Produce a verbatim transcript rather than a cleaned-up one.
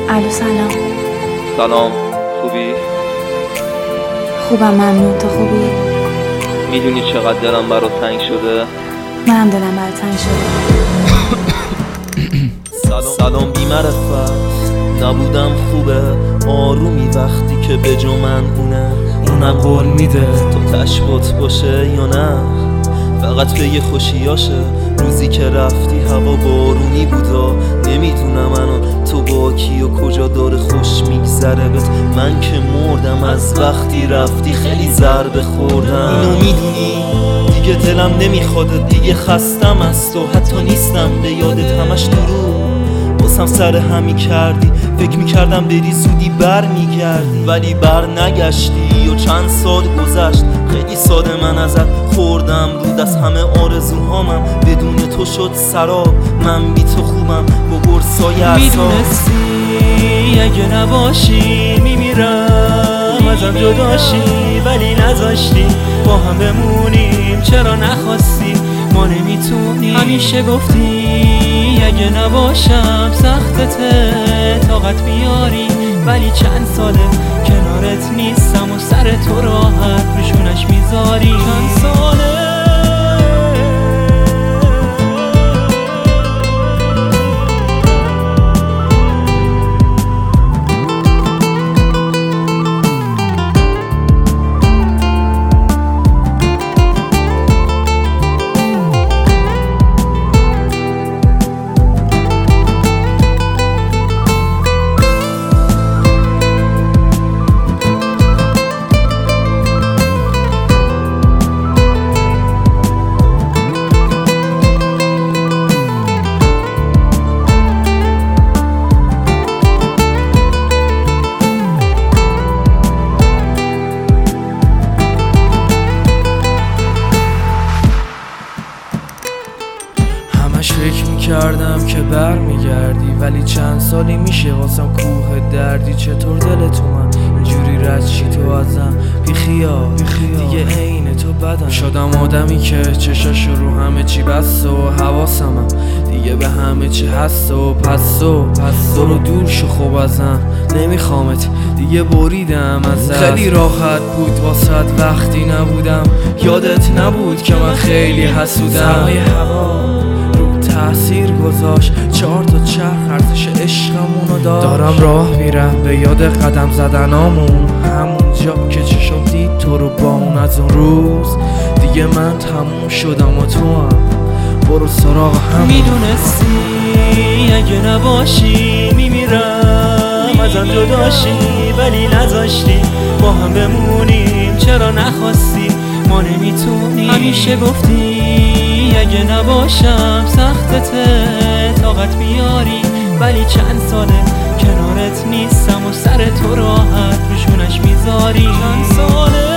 الو سلام. سلام، خوبی؟ خوبم ممنون، تو خوبی؟ میدونی چقدر دلم برات تنگ شده؟ منم دلم برات تنگ شده. سلام سلام بی معرفت، نبودم خوبه آرومی وقتی که به جا من اونه اونم قول میده تو تشبت باشه یا نه، فقط به یه خوشیاشه. روزی که رفتی هوا بارونی بودا، نمیدونم الان تو با کی و کجا داره خوش میگذره بهت. من که مردم از وقتی رفتی، خیلی ضربه خوردم. اینو میدونی دیگه دلم نمیخواد، دیگه خستم از تو، حتی نیستم به یادت همش درو. باسم سر همی کردی، فکر میکردم بری زودی بر میگردی، ولی بر نگشتی و چند سال گذشت. خیلی ساده من ازت خوردم، رود از همه آرزوهامم بدون تو شد سراب. من بی تو خوبم با برسای اعصاب. میدونستی اگه نباشی میمیرم ازم جداشی، ولی نذاشتی با هم بمونیم. چرا نخواستی؟ ما نمیتونیم. همیشه گفتی اگه نباشم سختته طاقت بیاری، ولی چند ساله کنارت نیستم و سر تو راحت روشونش میذاری. چند ساله همش فکر میکردم که بر میگردی، ولی چند سالی میشه واسم کوه دردی. چطور دل تو من اینجوری رد شی تو ازم بی خیال؟ دیگه عین تو بدم شدم آدمی که چشاش رو همه چی بس و حواسمم دیگه به همه چی هست و پس و پس رو دور شو خوب ازم نمیخوامت دیگه بریدم ازت. خیلی راحت بود واسد وقتی نبودم، یادت نبود که من خیلی حسودم. سرمای هوا تأثیر گذاشت، چهار تا چرخ ارزش عشقمونو داشت. دارم راه میرم به یاد قدم زدنامون، همون جا که چشم دید تو رو با اون. از اون روز دیگه من تموم شدم و تو هم برو سراغ هم. میدونستی اگه نباشی میمیرم ازم جداشی، ولی نذاشتی با هم بمونیم. چرا نخواستی؟ ما نمیتونیم. همیشه گفتی اگه نباشم سختته طاقت بیاری، ولی چند ساله کنارت نیستم و سر تو راحت روشونش میذاری. چند ساله